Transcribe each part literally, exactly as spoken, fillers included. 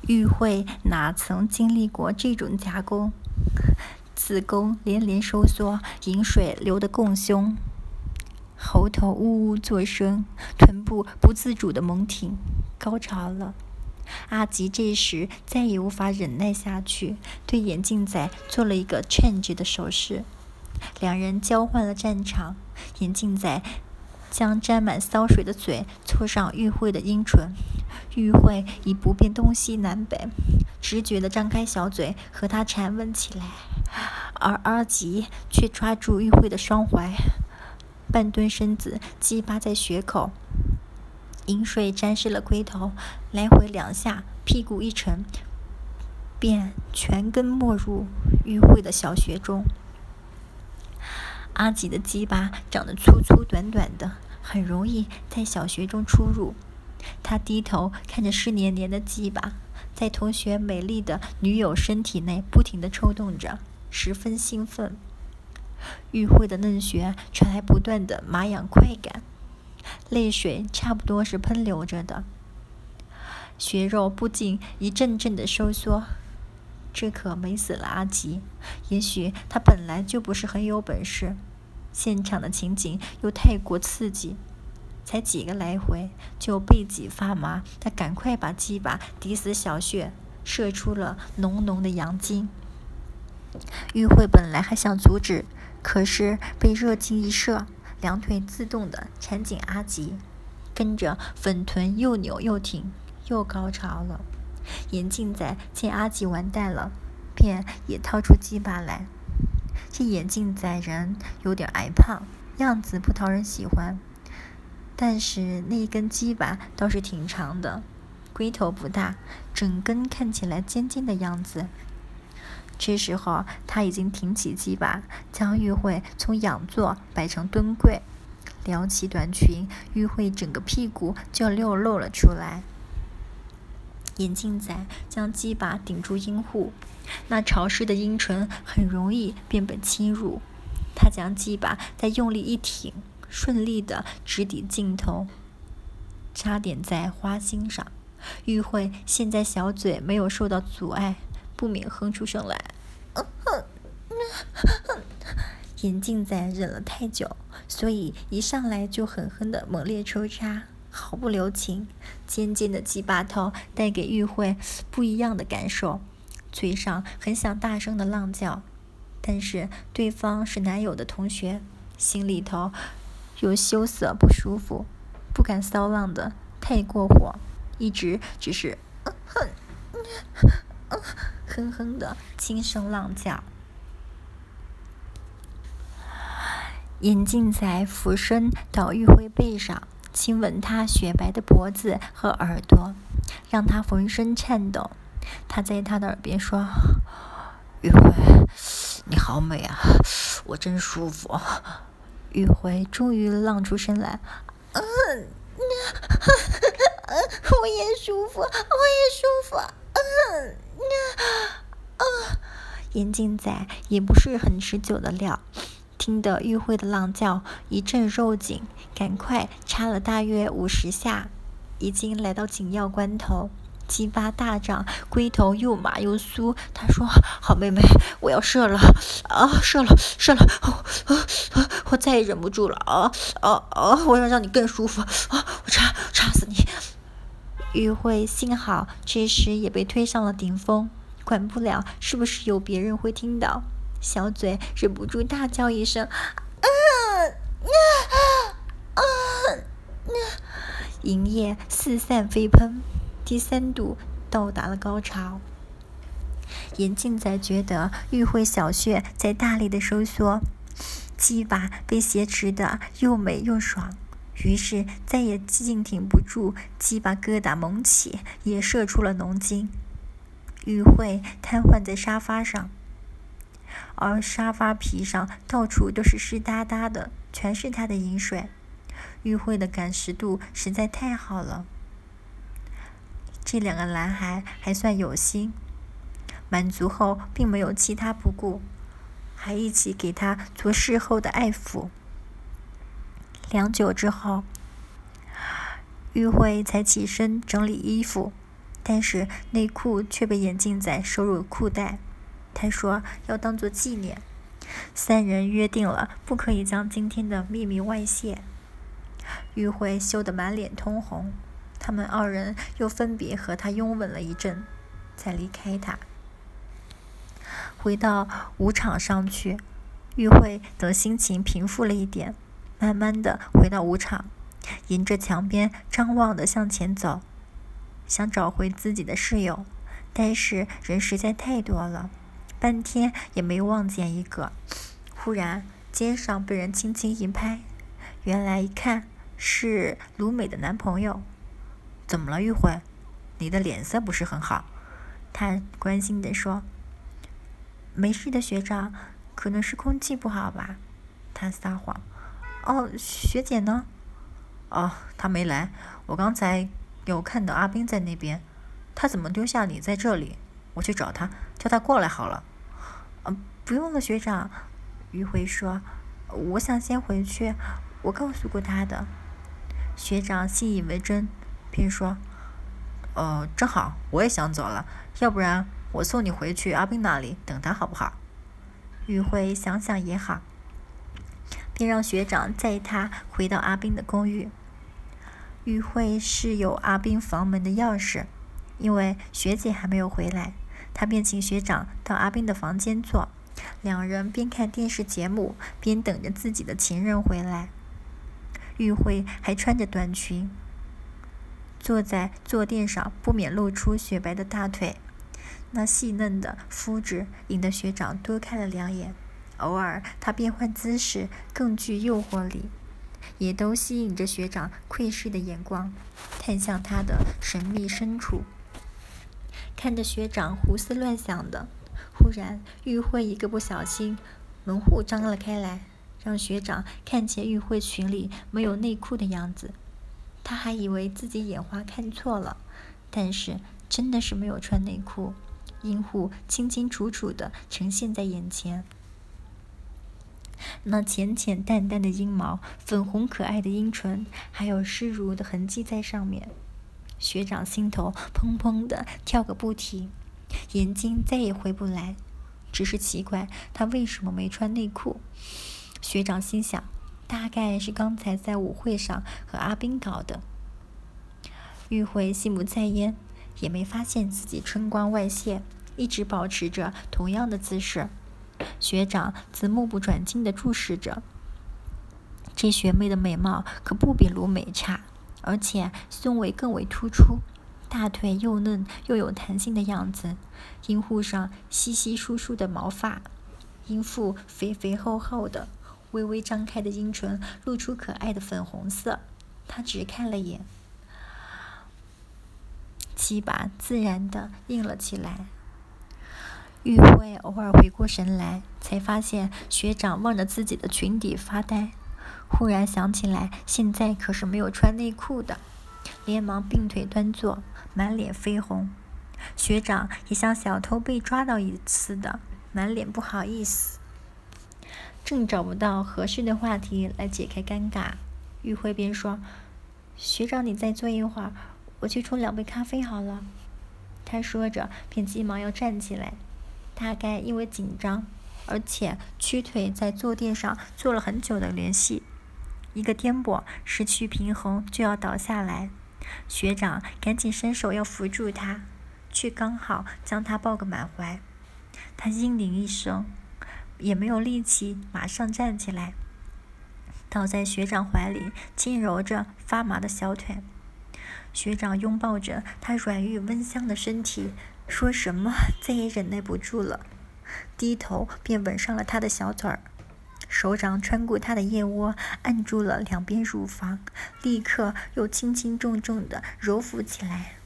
玉慧哪曾经历过这种加工，子宫连连收缩，饮水流得更凶，喉头呜呜作声，臀部不自主地猛挺，高潮了。阿吉这时再也无法忍耐下去，对眼镜仔做了一个 change 的手势，两人交换了战场。眼镜仔将沾满骚水的嘴凑上玉慧的阴唇，玉慧已不辨东西南北，直觉地张开小嘴和他缠吻起来，而阿吉却抓住玉慧的双怀，半蹲身子鸡巴在穴口，饮水沾湿了龟头，来回两下，屁股一沉，便全根没入玉慧的小穴中。阿吉的鸡巴长得粗粗短短的，很容易在小穴中出入。他低头看着湿黏黏的鸡巴，在同学美丽的女友身体内不停地抽动着，十分兴奋。玉慧的嫩穴传来不断的麻痒快感，泪水差不多是喷流着的，血肉不禁一阵阵的收缩。这可美死了阿吉，也许他本来就不是很有本事，现场的情景又太过刺激，才几个来回就背脊发麻，他赶快把鸡巴抵死小穴，射出了浓浓的阳精。玉慧本来还想阻止，可是被热精一射，两腿自动地缠紧阿吉，跟着粉臀又扭又挺，又高潮了。眼镜仔见阿吉完蛋了，便也掏出鸡巴来。这眼镜仔人有点矮胖，样子不讨人喜欢，但是那一根鸡巴倒是挺长的，龟头不大，整根看起来尖尖的样子。这时候他已经挺起鸡巴，将玉慧从仰坐摆成蹲跪，撩起短裙，玉慧整个屁股就溜露了出来。眼镜仔将鸡巴顶住阴户，那潮湿的阴唇很容易便被侵入。他将鸡巴再用力一挺，顺利地直抵尽头，差点在花心上。玉慧现在小嘴没有受到阻碍，不免哼出声来。眼镜仔忍了太久，所以一上来就狠狠地猛烈抽插，毫不留情。尖尖的鸡巴头带给玉慧不一样的感受，嘴上很想大声的浪叫，但是对方是男友的同学，心里头又羞涩不舒服，不敢骚浪的太过火，一直只是哼哼哼的轻声浪叫。眼镜仔俯身到玉慧背上，亲吻她雪白的脖子和耳朵，让她浑身颤抖。他在她的耳边说：“玉慧，你好美啊，我真舒服。”玉慧终于浪出声来：“嗯，我也舒服，我也舒服。”嗯，啊，眼镜仔也不是很持久的料。听得玉慧的浪叫一阵肉紧，赶快插了大约五十下，已经来到紧要关头，鸡巴大涨，龟头又麻又酥。他说：“好妹妹，我要射了啊，射了，射了！哦啊、我再也忍不住了啊啊啊！我要让你更舒服啊！我插插死你！”玉慧幸好这时也被推上了顶峰，管不了是不是有别人会听到。小嘴忍不住大叫一声，啊啊啊！银液四散飞喷，第三度到达了高潮。眼镜仔觉得玉慧小穴在大力的收缩，鸡巴被挟持的又美又爽，于是再也静挺不住，鸡巴疙瘩猛起，也射出了浓精。玉慧瘫痪在沙发上，而沙发皮上到处都是湿哒哒的，全是他的饮水。玉慧的感食度实在太好了。这两个男孩还算有心，满足后并没有弃他不顾，还一起给他做事后的爱抚。良久之后，玉慧才起身整理衣服， 但是内裤却被掩禁在收入裤袋。他说要当作纪念。三人约定了不可以将今天的秘密外泄。玉慧羞得满脸通红，他们二人又分别和他拥吻了一阵，才离开他。回到舞场上去，玉慧等心情平复了一点，慢慢的回到舞场，沿着墙边张望的向前走，想找回自己的室友，但是人实在太多了，半天也没望见一个。忽然肩上被人轻轻一拍，原来一看是卢美的男朋友。怎么了，玉慧？你的脸色不是很好。他关心地说。没事的，学长，可能是空气不好吧。他撒谎。哦，学姐呢？哦，她没来。我刚才有看到阿斌在那边，他怎么丢下你在这里？我去找他，叫他过来好了。呃，不用了，学长。于辉说，我想先回去，我告诉过他的。学长信以为真，便说，呃，正好，我也想走了，要不然我送你回去阿斌那里等他好不好？于辉想想也好，便让学长载他回到阿斌的公寓。于慧是有阿斌房门的钥匙，因为学姐还没有回来，他便请学长到阿斌的房间坐，两人边看电视节目边等着自己的情人回来。于慧还穿着短裙，坐在坐垫上，不免露出雪白的大腿，那细嫩的肤质引得学长多看了两眼，偶尔他变换姿势更具诱惑力，也都吸引着学长窥视的眼光，看向他的神秘深处。看着学长胡思乱想的，忽然玉慧一个不小心，门户张了开来，让学长看见玉慧裙里没有内裤的样子。他还以为自己眼花看错了，但是真的是没有穿内裤，阴户清清楚楚地呈现在眼前。那浅浅淡淡的阴毛，粉红可爱的阴唇，还有湿濡的痕迹在上面。学长心头砰砰地跳个不停，眼睛再也回不来，只是奇怪他为什么没穿内裤。学长心想，大概是刚才在舞会上和阿斌搞的。玉慧心不在焉，也没发现自己春光外泄，一直保持着同样的姿势。学长则目不转睛地注视着。这学妹的美貌可不比卢美差，而且胸围更为突出，大腿又嫩又有弹性的样子，阴户上稀稀疏疏的毛发，阴腹肥肥厚厚的，微微张开的阴唇露出可爱的粉红色。他只看了眼，鸡巴自然地硬了起来。玉慧偶尔回过神来，才发现学长望着自己的裙底发呆，忽然想起来现在可是没有穿内裤的，连忙并腿端坐，满脸绯红。学长也像小偷被抓到一次的，满脸不好意思，正找不到合适的话题来解开尴尬。玉慧便说，学长你再坐一会儿，我去冲两杯咖啡好了。他说着便急忙要站起来，大概因为紧张，而且屈腿在坐垫上坐了很久的联系，一个颠簸失去平衡就要倒下来。学长赶紧伸手要扶住他，却刚好将他抱个满怀。他嘤咛一声，也没有力气马上站起来，倒在学长怀里，轻揉着发麻的小腿。学长拥抱着他软玉温香的身体，说什么再也忍耐不住了，低头便吻上了他的小嘴儿，手掌穿过他的腋窝，按住了两边乳房，立刻又轻轻重重地揉抚起来。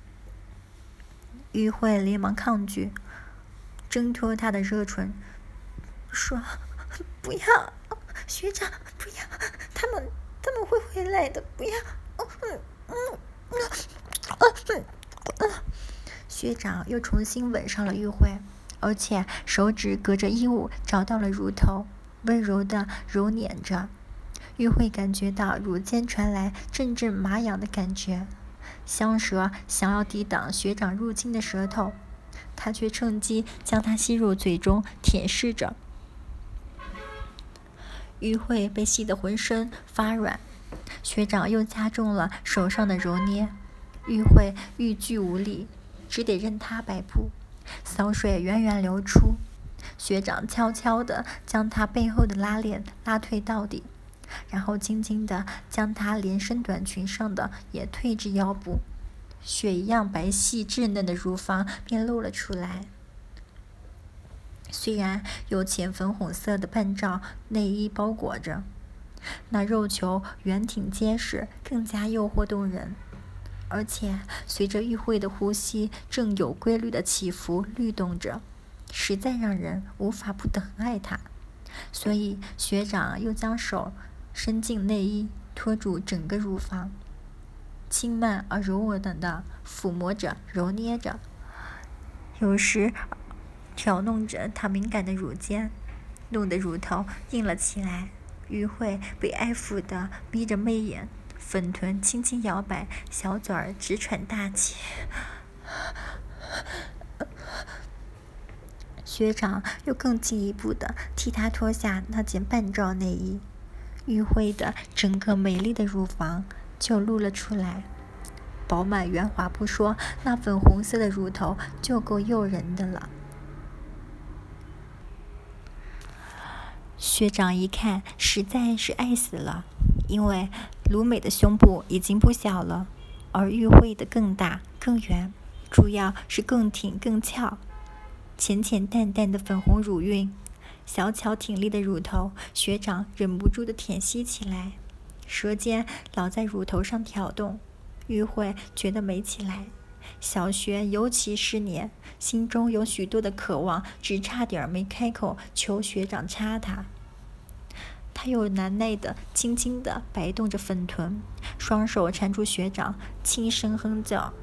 玉慧连忙抗拒，挣脱他的热唇，说，不要，学长不要，他们他们会回来的，不要。嗯嗯嗯嗯、学长又重新吻上了玉慧，而且手指隔着衣物找到了乳头，温柔地揉捻着。玉慧感觉到乳尖传来阵阵麻痒的感觉， 香舌想要抵挡学长入侵的舌头，他却趁机将它吸入嘴中舔舐着。玉慧被吸得浑身发软，学长又加重了手上的揉捏，玉慧欲拒无力，只得任他摆布。骚水源源流出，学长悄悄地将他背后的拉链拉退到底，然后轻轻地将他连身短裙上的也退至腰部，雪一样白皙稚嫩的乳房便露了出来。虽然有浅粉红色的半罩内衣包裹着，那肉球圆挺结实，更加诱惑动人，而且随着玉慧的呼吸正有规律的起伏律动着，实在让人无法不疼爱它。所以学长又将手伸进内衣，托住整个乳房，轻慢而柔稳的抚摸着揉捏着，有时挑弄着她敏感的乳尖，弄得乳头硬了起来。玉慧被爱抚的眯着媚眼，粉臀轻轻摇摆，小嘴儿直喘大气。学长又更进一步的替她脱下那件半罩内衣，玉慧的整个美丽的乳房就露了出来，饱满圆滑不说，那粉红色的乳头就够诱人的了。学长一看实在是爱死了，因为卢美的胸部已经不小了，而玉慧的更大更圆，主要是更挺更翘，浅浅淡淡的粉红乳晕，小巧挺立的乳头，学长忍不住的舔吸起来，舌尖老在乳头上挑动，玉慧觉得美起来。小学尤其是年，心中有许多的渴望，只差点没开口求学长插他。他又难耐的轻轻地摆动着粉臀，双手缠住学长，轻声哼叫。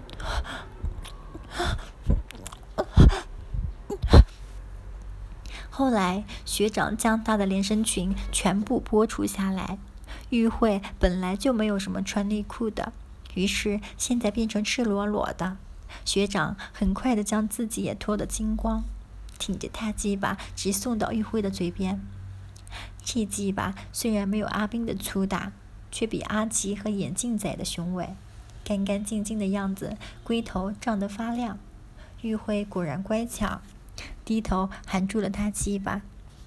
后来学长将他的连身裙全部剥除下来，玉慧本来就没有什么穿内裤的，于是现在变成赤裸裸的。学长很快地将自己也脱得精光，挺着大鸡巴直送到玉慧的嘴边。这鸡巴虽然没有阿斌的粗大，却比阿吉和眼镜仔的雄伟，干干净净的样子，龟头胀得发亮。玉慧果然乖巧，低头含住了他鸡巴，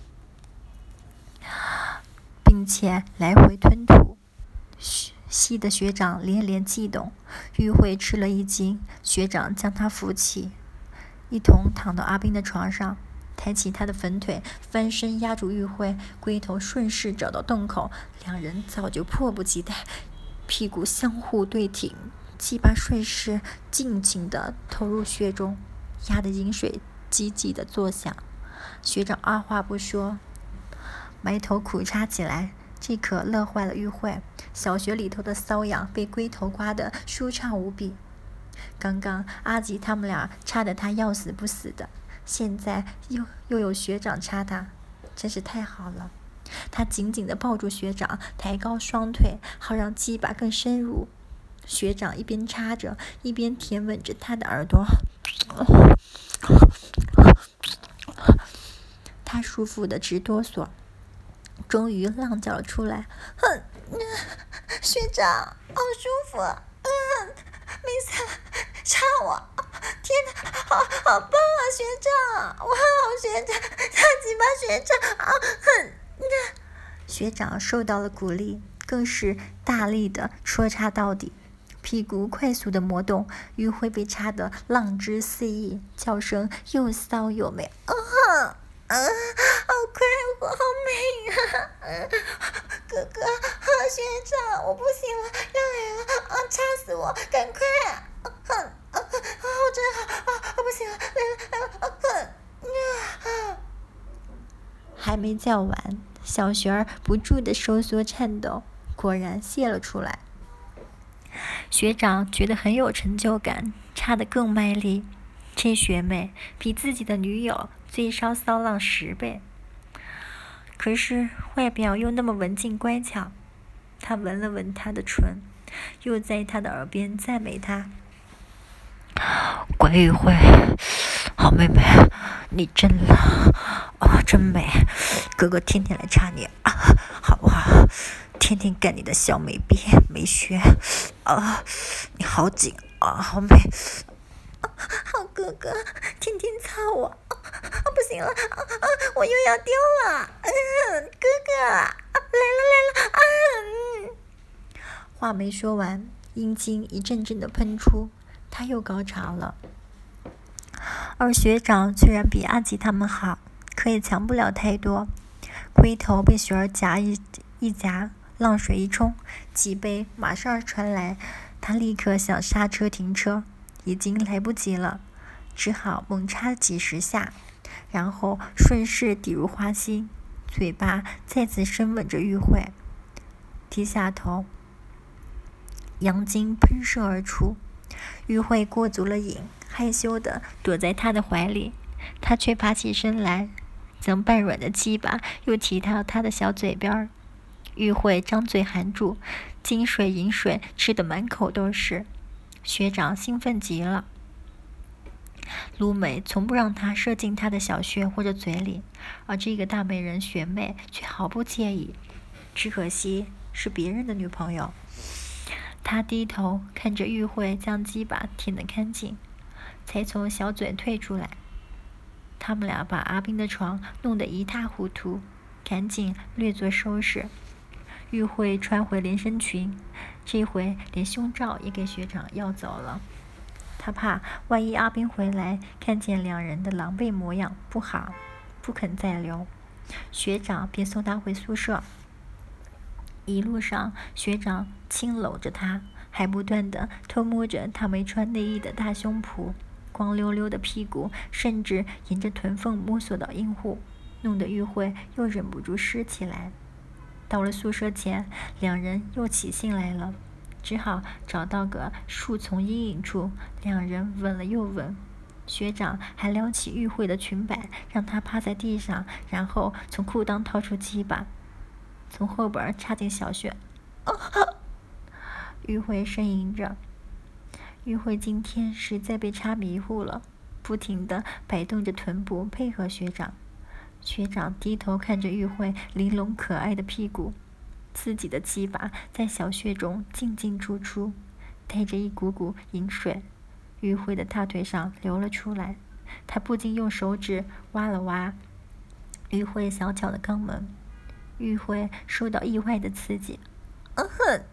并且来回吞吐，吸得学长连连悸动。玉慧吃了一惊，学长将她扶起，一同躺到阿斌的床上，抬起他的粉腿，翻身压住玉慧，龟头顺势找到洞口，两人早就迫不及待，屁股相互对挺，鸡巴顺势尽情地投入穴中，压得饮水叽叽地作响。学长二话不说，埋头苦插起来，这可乐坏了玉慧。小学里头的瘙痒被龟头刮得舒畅无比。刚刚阿吉他们俩插得他要死不死的，现在又又有学长插他，真是太好了。他紧紧地抱住学长，抬高双腿，好让鸡巴更深入。学长一边插着，一边舔吻着他的耳朵，他舒服的直哆嗦，终于浪叫了出来：“哼，学长，好舒服，嗯，没事，插我！天哪，好好棒啊，学长！哇，学长，插鸡巴学长啊！哼！”学长受到了鼓励，更是大力的戳插到底，屁股快速的磨动，玉慧被插得浪之肆意，叫声又骚又美。啊哈！啊，好快活，好美啊！嗯，哥哥，啊，学长，我不行了，要来了！啊，插死我，赶快啊！哼，啊，啊，我真好啊！不行了，来了，来了，啊，哼，啊！还没叫完，小学儿不住的收缩颤抖，果然泄了出来。学长觉得很有成就感，插得更卖力。这学妹比自己的女友最少骚浪十倍，可是外表又那么文静乖巧。他闻了闻她的唇， 又在他的耳边赞美他。 关玉慧，好妹妹，你真了啊，真美！哥哥天天来查你啊，好不好？天天干你的小美臂美穴啊，你好紧啊，好美！ 啊、好哥哥，天天擦我啊！不行了啊啊！我又要丢了！嗯，哥哥，啊、来了来了啊！嗯、话没说完，阴茎一阵阵的喷出，他又高潮了。而学长虽然比阿吉他们好，可也强不了太多。龟头被雪儿夹一一夹，浪水一冲，脊背马上传来，他立刻想刹车停车，已经来不及了，只好猛插几十下，然后顺势抵入花心，嘴巴再次深吻着玉慧。低下头，阳精喷射而出，玉慧过足了瘾，害羞地躲在他的怀里，他却爬起身来，将半软的鸡巴又提到他的小嘴边。玉慧张嘴含住，金水银水吃得满口都是。学长兴奋极了，卢美从不让他射进他的小穴或者嘴里，而这个大美人学妹却毫不介意，只可惜是别人的女朋友。他低头看着玉慧将鸡巴舔得干净，才从小嘴退出来。他们俩把阿斌的床弄得一塌糊涂，赶紧略作收拾。玉慧穿回连身裙，这回连胸罩也给学长要走了。他怕万一阿斌回来看见两人的狼狈模样不好，不肯再留，学长便送他回宿舍。一路上，学长轻搂着他，还不断地偷摸着他没穿内衣的大胸脯、光溜溜的屁股，甚至沿着臀缝摸索到阴户，弄得玉慧又忍不住湿起来。到了宿舍前，两人又起兴来了，只好找到个树丛阴影处，两人吻了又吻。学长还撩起玉慧的裙摆，让她趴在地上，然后从裤裆掏出鸡巴，从后边插进小穴。啊、玉慧呻吟着。玉慧今天实在被插迷糊了，不停地摆动着臀部配合学长。学长低头看着玉慧玲珑可爱的屁股，自己的鸡巴在小穴中进进出出，带着一股股淫水，玉慧的大腿上流了出来。他不禁用手指挖了挖玉慧小巧的肛门，玉慧受到意外的刺激，嗯哼，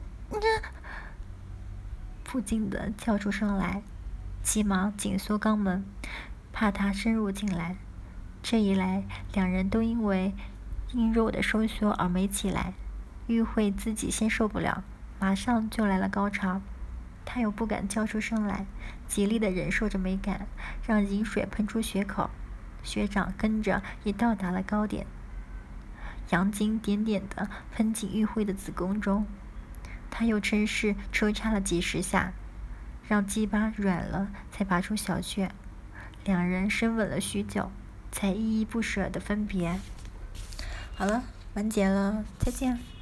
不禁地叫出声来，急忙紧缩肛门，怕他深入进来。这一来，两人都因为阴肉的收缩而没起来。玉慧自己先受不了，马上就来了高潮，她又不敢叫出声来，极力地忍受着美感，让饮水喷出血口。学长跟着也到达了高点，阳精点点地喷进玉慧的子宫中，他又趁势抽插了几十下，让鸡巴软了，才拔出小穴。两人深吻了许久，才依依不舍地分别。好了，完结了，再见。